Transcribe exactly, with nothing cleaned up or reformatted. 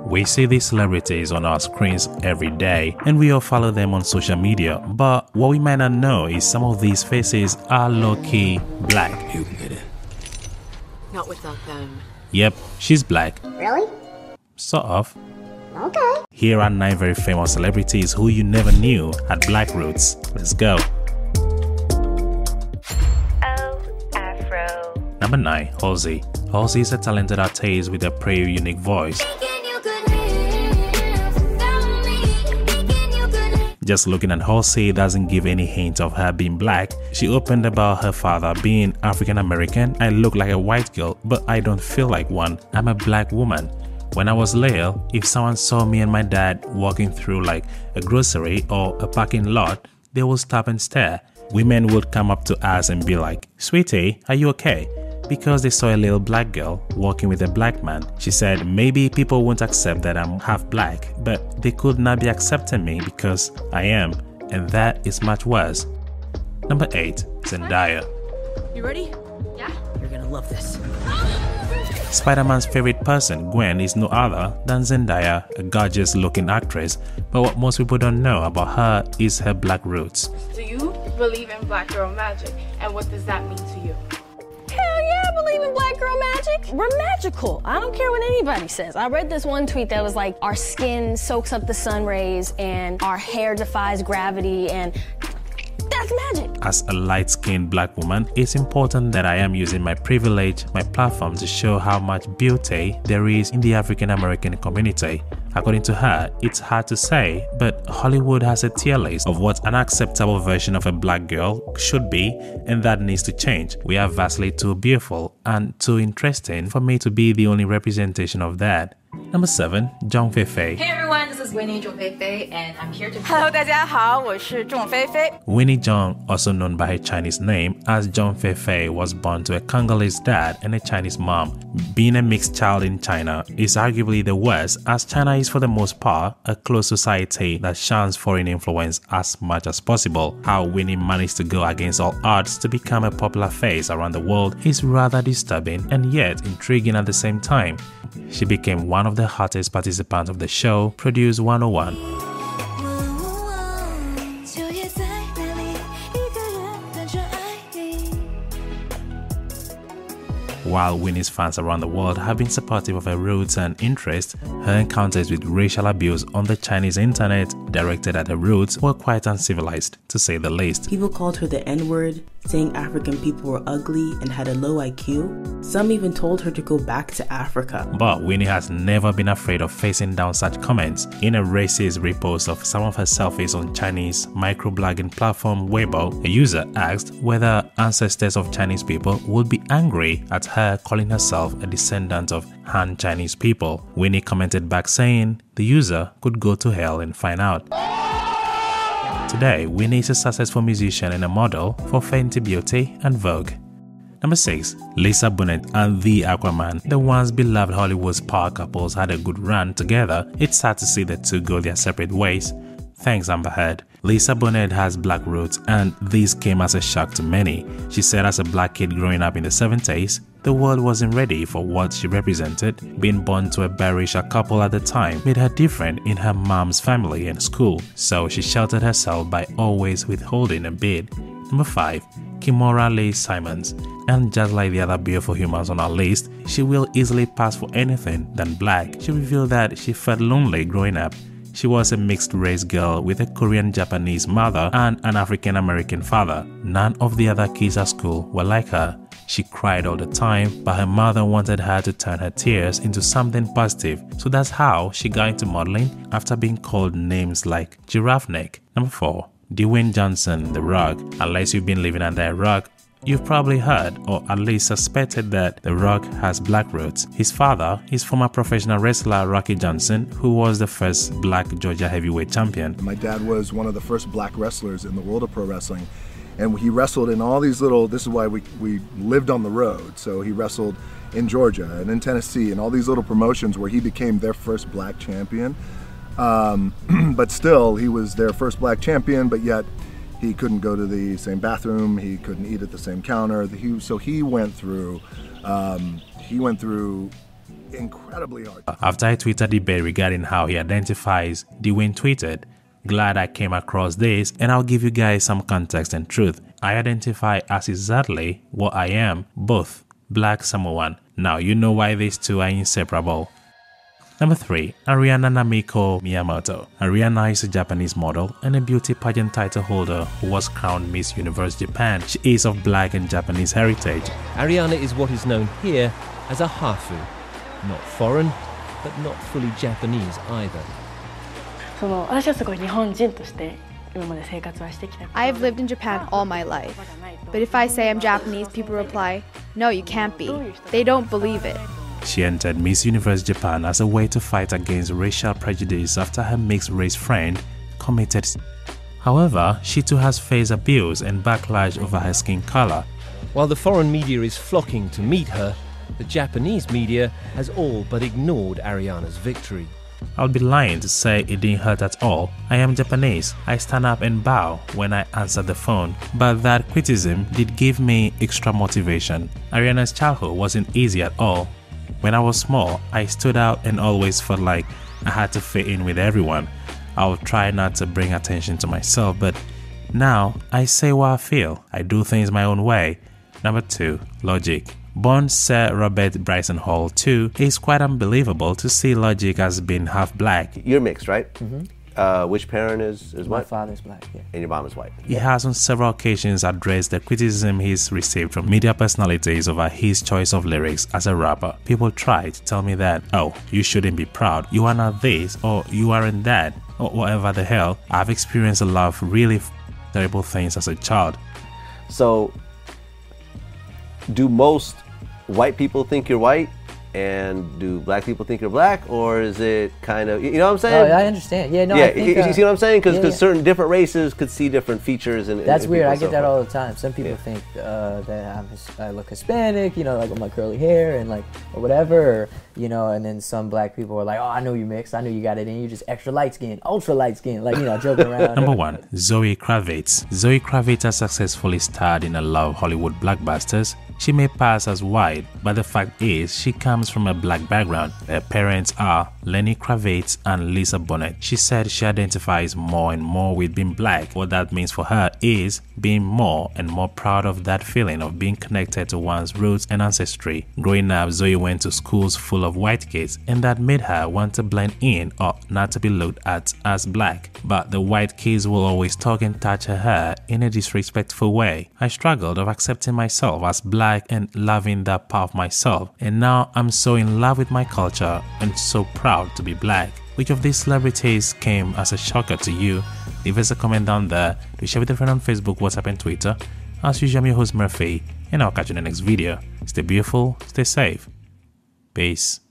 We see these celebrities on our screens every day and we all follow them on social media, but what we might not know is some of these faces are low-key black. You can get in. Not without them. Yep, she's black. Really? Sort of. Okay. Here are nine very famous celebrities who you never knew had black roots. Let's go. Oh, Afro. Number nine. Halsey. Halsey is a talented artist with a pretty unique voice. Just looking at Halsey doesn't give any hint of her being black. She opened about her father being African American. I look like a white girl, but I don't feel like one. I'm a black woman. When I was little, if someone saw me and my dad walking through like a grocery or a parking lot, they would stop and stare. Women would come up to us and be like, "Sweetie, are you okay?" Because they saw a little black girl walking with a black man. She said maybe people won't accept that I'm half black, but they could not be accepting me because I am, and that is much worse. Number eight. Zendaya. You ready? Yeah. You're gonna love this. Spider-Man's favorite person, Gwen, is no other than Zendaya, a gorgeous-looking actress, but what most people don't know about her is her black roots. Do you believe in black girl magic? And what does that mean to you? Hell yeah, I believe in black girl magic. We're magical. I don't care what anybody says. I read this one tweet that was like, our skin soaks up the sun rays and our hair defies gravity, and that's magic. As a light-skinned black woman, it's important that I am using my privilege, my platform, to show how much beauty there is in the African American community. According to her, it's hard to say, but Hollywood has a tier list of what an acceptable version of a black girl should be, and that needs to change. We are vastly too beautiful and too interesting for me to be the only representation of that. Number seven. Zhang Feifei. Hey everyone, this is Winnie Zhang Feifei, and I'm here to. Hello, 大家好，我是仲菲菲。 Winnie Zhang, also known by her Chinese name as Zhang Feifei, was born to a Congolese dad and a Chinese mom. Being a mixed child in China is arguably the worst, as China is for the most part a closed society that shuns foreign influence as much as possible. How Winnie managed to go against all odds to become a popular face around the world is rather disturbing and yet intriguing at the same time. She became one of the hottest participants of the show, Produce one oh one. While Winnie's fans around the world have been supportive of her roots and interests, her encounters with racial abuse on the Chinese internet directed at her roots were quite uncivilized, to say the least. People called her the N-word, saying African people were ugly and had a low I Q. Some even told her to go back to Africa. But Winnie has never been afraid of facing down such comments. In a racist repost of some of her selfies on Chinese microblogging platform Weibo, a user asked whether ancestors of Chinese people would be angry at her calling herself a descendant of Han Chinese people. Winnie commented back saying the user could go to hell and find out. Today, Winnie is a successful musician and a model for Fenty Beauty and Vogue. Number six. Lisa Bonet and the Aquaman. The once beloved Hollywood's power couples had a good run together. It's sad to see the two go their separate ways. Thanks, Amber Heard. Lisa Bonet has black roots, and this came as a shock to many. She said as a black kid growing up in the seventies, the world wasn't ready for what she represented. Being born to a biracial couple at the time made her different in her mom's family and school, so she sheltered herself by always withholding a bit. Number five. Kimora Lee Simons. And just like the other beautiful humans on our list, she will easily pass for anything than black. She revealed that she felt lonely growing up. She was a mixed-race girl with a Korean-Japanese mother and an African-American father. None of the other kids at school were like her. She cried all the time, but her mother wanted her to turn her tears into something positive. So that's how she got into modeling after being called names like Giraffe Neck. Number four. Dwayne Johnson, The Rock. Unless you've been living under a rock, you've probably heard or at least suspected that The Rock has black roots. His father is former professional wrestler Rocky Johnson, who was the first black Georgia heavyweight champion. My dad was one of the first black wrestlers in the world of pro wrestling, and he wrestled in all these little, this is why we, we lived on the road, so he wrestled in Georgia and in Tennessee and all these little promotions where he became their first black champion. Um, but still, he was their first black champion, but yet he couldn't go to the same bathroom, he couldn't eat at the same counter. He, so he went through, um, he went through incredibly hard. After I tweeted a debate regarding how he identifies, Dwayne tweeted, "Glad I came across this, and I'll give you guys some context and truth. I identify as exactly what I am, both Black Samoan. Now you know why these two are inseparable." Number three. Ariana Namiko Miyamoto. Ariana is a Japanese model and a beauty pageant title holder who was crowned Miss Universe Japan. She is of Black and Japanese heritage. Ariana is what is known here as a hafu. Not foreign, but not fully Japanese either. I have lived in Japan all my life. But if I say I'm Japanese, people reply, "No, you can't be." They don't believe it. She entered Miss Universe Japan as a way to fight against racial prejudice after her mixed-race friend committed. However, she too has faced abuse and backlash over her skin color. While the foreign media is flocking to meet her, the Japanese media has all but ignored Ariana's victory. I'll be lying to say it didn't hurt at all. I am Japanese. I stand up and bow when I answer the phone. But that criticism did give me extra motivation. Ariana's childhood wasn't easy at all. When I was small, I stood out and always felt like I had to fit in with everyone. I would try not to bring attention to myself, but now I say what I feel. I do things my own way. Number two. Logic. Born Sir Robert Bryson Hall the second, it's quite unbelievable to see Logic as being half Black. You're mixed, right? Mm-hmm. Uh, which parent is, is My what? My father's Black, yeah. And your mom is white. He has on several occasions addressed the criticism he's received from media personalities over his choice of lyrics as a rapper. People try to tell me that, "Oh, you shouldn't be proud, you are not this, or you aren't that, or whatever the hell." I've experienced a lot of really f- terrible things as a child. So, do most white people think you're white? And do Black people think you're Black, or is it kind of, you know what I'm saying? Oh, I understand. Yeah, no, yeah, I think, you, uh, you see what I'm saying? Because yeah, yeah. certain different races could see different features. And that's and weird. I so get that forth. all the time. Some people Yeah. think uh, that I'm, his- I look Hispanic, you know, like with my curly hair and like or whatever, or, you know. And then some Black people are like, "Oh, I know you mixed. I know you got it in. You just extra light skin, ultra light skin, like, you know, joking around." Number one. Zoe Kravitz. Zoe Kravitz has successfully starred in a lot of Hollywood blockbusters. She may pass as white, but the fact is she comes from a Black background. Her parents are Lenny Kravitz and Lisa Bonet. She said she identifies more and more with being Black. What that means for her is being more and more proud of that feeling of being connected to one's roots and ancestry. Growing up, Zoe went to schools full of white kids, and that made her want to blend in or not to be looked at as Black. But the white kids will always talk and touch her hair in a disrespectful way. I struggled of accepting myself as Black and loving that part of myself, and now I'm so in love with my culture and so proud to be Black. Which of these celebrities came as a shocker to you? Leave us a comment down there. Do share with a friend on Facebook, WhatsApp and Twitter. As usual, I'm your host Murphy, and I'll catch you in the next video. Stay beautiful, stay safe. Peace.